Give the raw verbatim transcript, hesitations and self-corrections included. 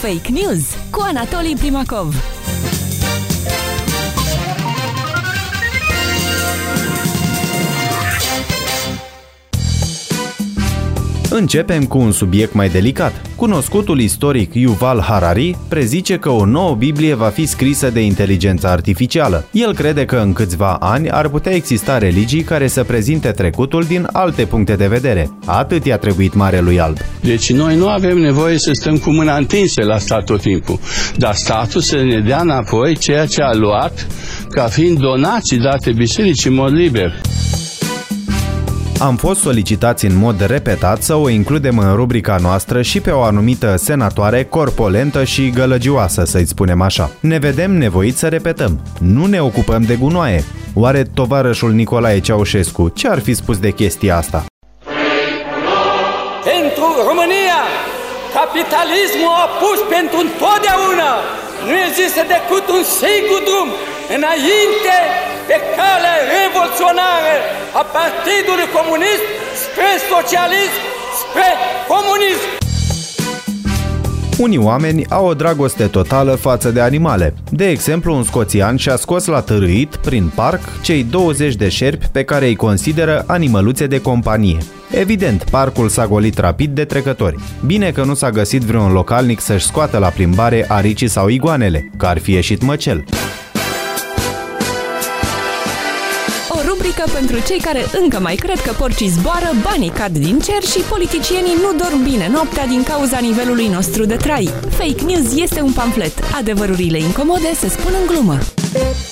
Fake News cu Anatolii Primacov. Începem cu un subiect mai delicat. Cunoscutul istoric Yuval Harari prezice că o nouă Biblie va fi scrisă de inteligența artificială. El crede că în câțiva ani ar putea exista religii care să prezinte trecutul din alte puncte de vedere. Atât i-a trebuit Marelui Alb. Deci noi nu avem nevoie să stăm cu mâna întinsă la stat tot timpul, dar statul să ne dea înapoi ceea ce a luat ca fiind donații date bisericii în mod liber. Am fost solicitați în mod repetat să o includem în rubrica noastră și pe o anumită senatoare corpolentă și gălăgioasă, să-i spunem așa. Ne vedem nevoiți să repetăm. Nu ne ocupăm de gunoaie. Oare tovarășul Nicolae Ceaușescu ce ar fi spus de chestia asta? Pentru România, capitalismul a pus pentru întotdeauna. Nu există decât un singur drum înainte pe calea revoluționară a Partidului Comunist spre socialism, spre comunism. Unii oameni au o dragoste totală față de animale. De exemplu, un scoțian și-a scos la târâit, prin parc, cei douăzeci de șerpi pe care îi consideră animăluțe de companie. Evident, parcul s-a golit rapid de trecători. Bine că nu s-a găsit vreun localnic să-și scoată la plimbare aricii sau iguanele, că ar fi ieșit măcel. Rubrică pentru cei care încă mai cred că porcii zboară, banii cad din cer și politicienii nu dorm bine noaptea din cauza nivelului nostru de trai. Fake News este un pamflet. Adevărurile incomode se spun în glumă.